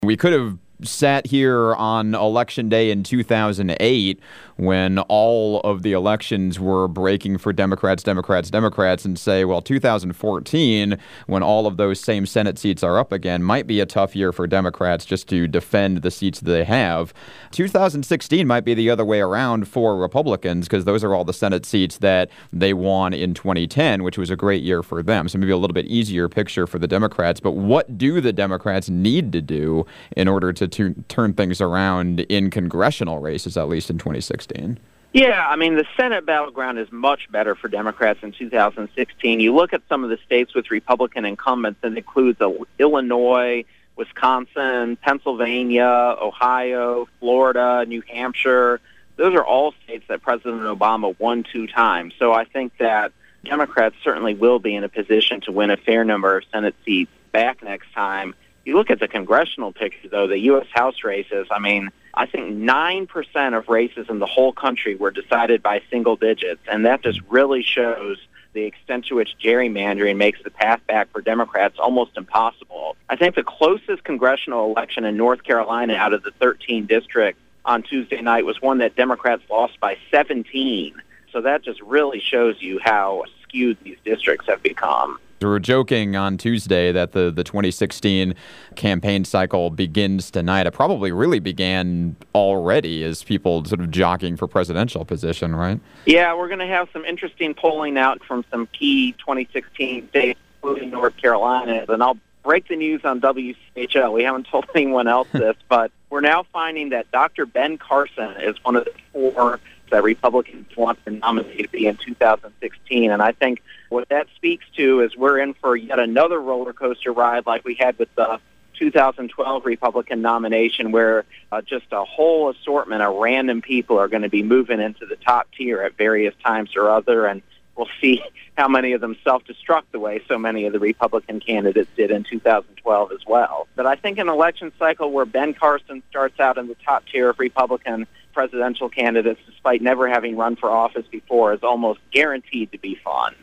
We could have sat here on Election Day in 2008 when all of the elections were breaking for Democrats, and say, well, 2014, when all of those same Senate seats are up again, might be a tough year for Democrats just to defend the seats that they have. 2016 might be the other way around for Republicans because those are all the Senate seats that they won in 2010, which was a great year for them. So maybe a little bit easier picture for the Democrats. But what do the Democrats need to do in order to turn things around in congressional races, at least in 2016? Yeah, I mean, the Senate battleground is much better for Democrats in 2016. You look at some of the states with Republican incumbents, and it includes Illinois, Wisconsin, Pennsylvania, Ohio, Florida, New Hampshire. Those are all states that President Obama won 2 times. So I think that Democrats certainly will be in a position to win a fair number of Senate seats back next time. You look at the congressional picture, though, the U.S. House races, I mean, I think 9% of races in the whole country were decided by single digits, and that just really shows the extent to which gerrymandering makes the path back for Democrats almost impossible. I think the closest congressional election in North Carolina out of the 13 districts on Tuesday night was one that Democrats lost by 17. So that just really shows you how skewed these districts have become. We were joking on Tuesday that the 2016 campaign cycle begins tonight. It probably really began already as people sort of jockeying for presidential position, right? Yeah, we're going to have some interesting polling out from some key 2016 states, including North Carolina. And I'll break the news on WCHL. We haven't told anyone else this, but we're now finding that Dr. Ben Carson is one of the 4 that Republicans want to nominate to be in 2016. And I think what that speaks to is we're in for yet another roller coaster ride like we had with the 2012 Republican nomination, where just a whole assortment of random people are going to be moving into the top tier at various times or other. And we'll see how many of them self-destruct the way so many of the Republican candidates did in 2012 as well. But I think an election cycle where Ben Carson starts out in the top tier of Republican presidential candidates, despite never having run for office before, is almost guaranteed to be fun.